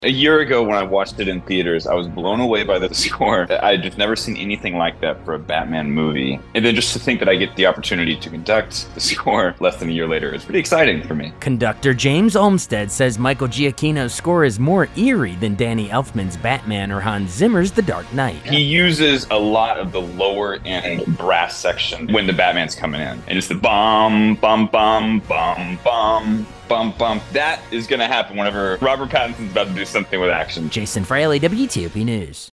A year ago, when I watched it in theaters, I was blown away by the score. I'd just never seen anything like that for a Batman movie. And then just to think that I get the opportunity to conduct the score less than a year later is pretty exciting for me. Conductor James Olmsted says Michael Giacchino's score is more eerie than Danny Elfman's Batman or Hans Zimmer's The Dark Knight. He uses a lot of the lower end brass section when the Batman's coming in. And it's the bum, bum, bum, bum, bum. Bum, bum. That is going to happen whenever Robert Pattinson's about to do something with action. Jason Fraley, WTOP News.